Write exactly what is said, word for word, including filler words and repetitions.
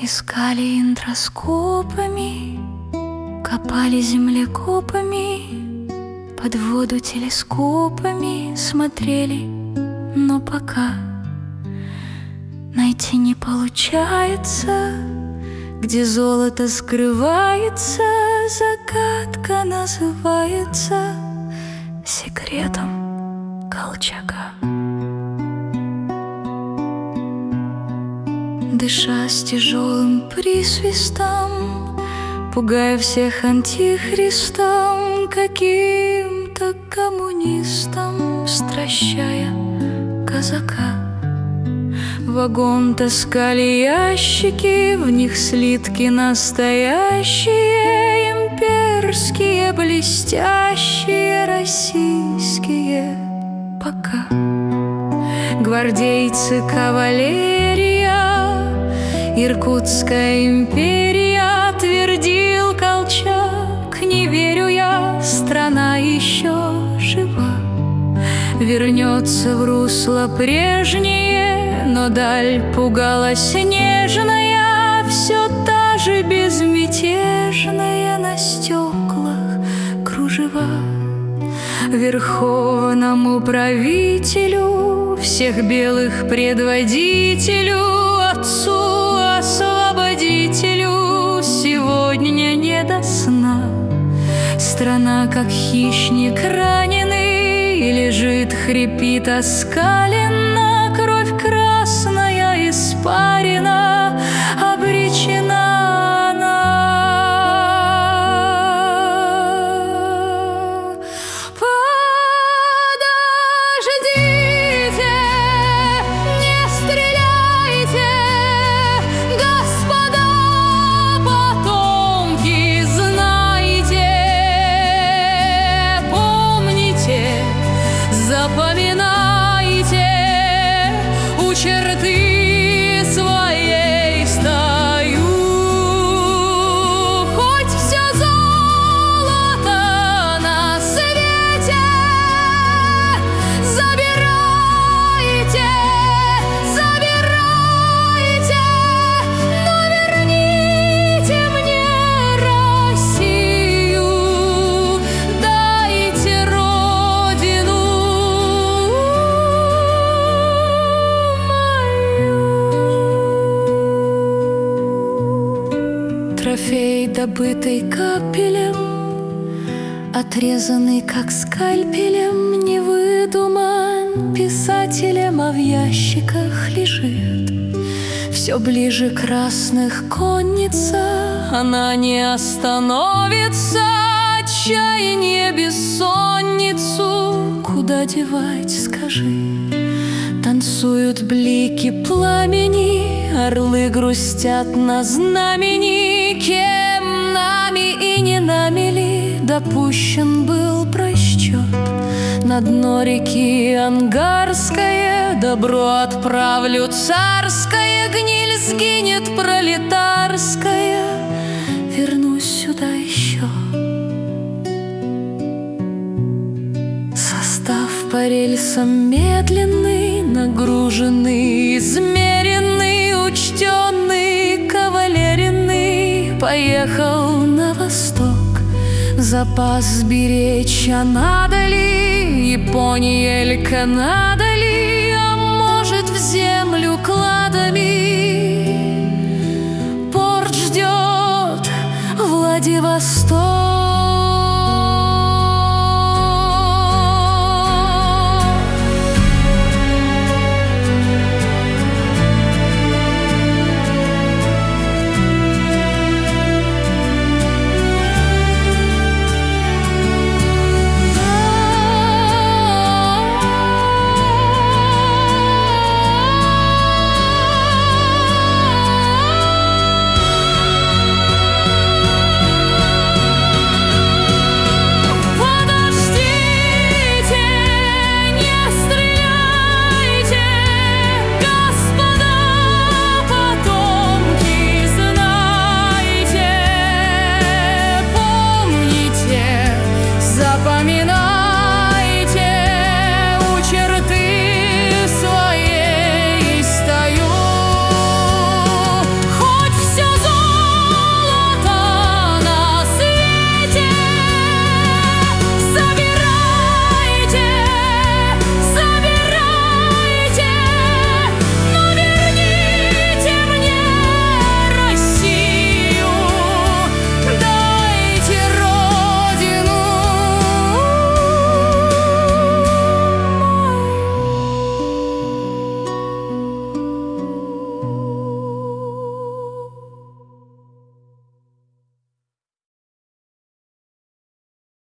Искали интроскопами, копали землекопами, под воду телескопами смотрели, но пока найти не получается, где золото скрывается. Загадка называется секретом Колчака. Дыша с тяжелым присвистом, пугая всех антихристом, каким-то коммунистом, стращая казака. Вагон таскали ящики, в них слитки настоящие, имперские, блестящие, российские. Пока гвардейцы, кавалерия, Иркутская империя, твердил Колчак. Не верю я, страна еще жива, вернется в русло прежнее. Но даль пугалась нежная, все та же безмятежная, на стеклах кружева. Верховному правителю, всех белых предводителю, отцу освободителю сегодня не до сна. Страна, как хищник раненый, лежит, хрипит оскаленно, кровь красная испарена, обречена она. Подождите, не стреляйте, господа потомки, знайте, помните, запоминайте, у черты своей стою. Хоть все золото на свете забирайте, забирайте, но верните мне Россию, дайте родину мою. Трофей, добытый капелем, отрезанный как скальпелем, не выдуман писателем, а в ящиках лежит. Все ближе красных конница, она не остановится. Отчаяние, бессонницу куда девать, скажи? Танцуют блики пламени, орлы грустят на знамени. Кем, нами и не нами ли, допущен был просчет? На дно реки Ангарское добро отправлю царское, гниль сгинет пролетарская, вернусь сюда еще. Состав по рельсам медленный, нагруженный, измеренный, учтенный, кавалеренный, поехал на восток. Запас сберечь, а надо ли, Япония или Канада ли, а может в землю кладами. Порт ждет Владивосток.